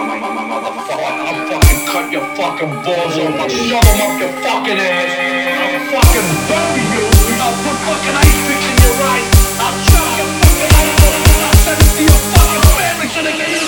I'll fucking cut your fucking balls off. I'll shove them up your fucking ass. I'll fucking bury you. I'll put fucking ice picks in your eyes. I'll chop your fucking eyes off. I'll send it to your fucking family so they can.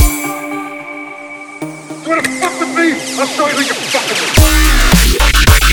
You wanna fuck with me? I'll show you who you fucking with.